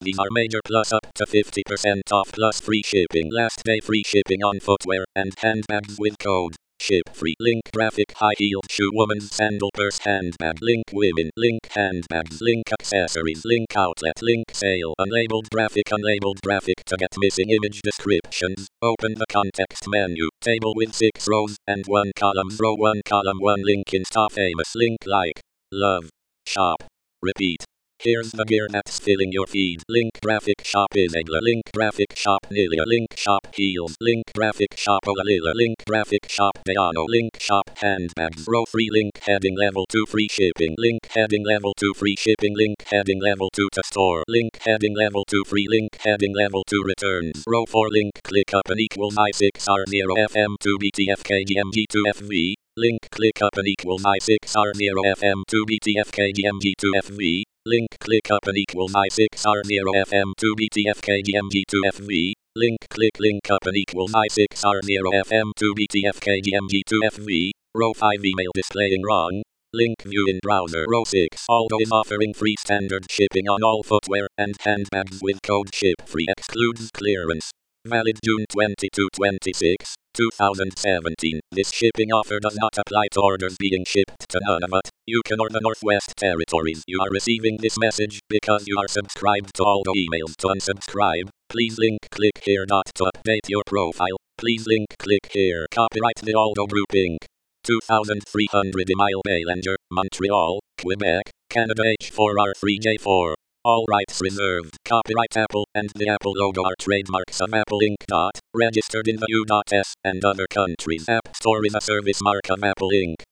These are major plus up to 50% off plus free shipping. Last day free shipping on footwear and handbags with code SHIP free. Link graphic high heeled shoe, woman's sandal, purse, handbag. Link women. Link handbags. Link accessories. Link outlet. Link sale. Unlabeled graphic. Unlabeled graphic to get missing image descriptions. Open the context menu. Table with 6 rows and 1 column. Row 1 column 1. Link Insta famous. Link like. Love. Shop. Repeat. Here's the gear that's filling your feed. Link graphic shop Isabella. Link graphic shop Nilia. Link shop heels. Link graphic shop Olalila. Link graphic shop Diano. Link shop handbags. Row 3. Link heading level 2 free shipping. Link heading level 2 free shipping. Link heading level 2 to store. Link heading level 2 free. Link heading level 2 returns. Row 4. Link click up and equals I6R0FM2BTFKGMG2FV. Link click up and equals I6R0FM2BTFKGMG2FV. Link click up and equals I6R0FM2BTFKGMG2FV. Link click link up and equals I6R0FM2BTFKGMG2FV. Row 5. Email displaying wrong. Link view in browser. Row 6. Aldo is offering free standard shipping on all footwear and handbags with code SHIP free. Excludes clearance. Valid June 22-26, 2017. This shipping offer does not apply to orders being shipped to Nunavut, Yukon or the Northwest Territories. You are receiving this message because you are subscribed to Aldo emails. To unsubscribe, please link click here. To update your profile, please link click here. Copyright the Aldo Group Inc. 2300 Emile Belanger, Montreal, Quebec, Canada. H4R3J4. All rights reserved. Copyright Apple and the Apple logo are trademarks of Apple Inc. Registered in the U.S. and other countries. App Store is a service mark of Apple Inc.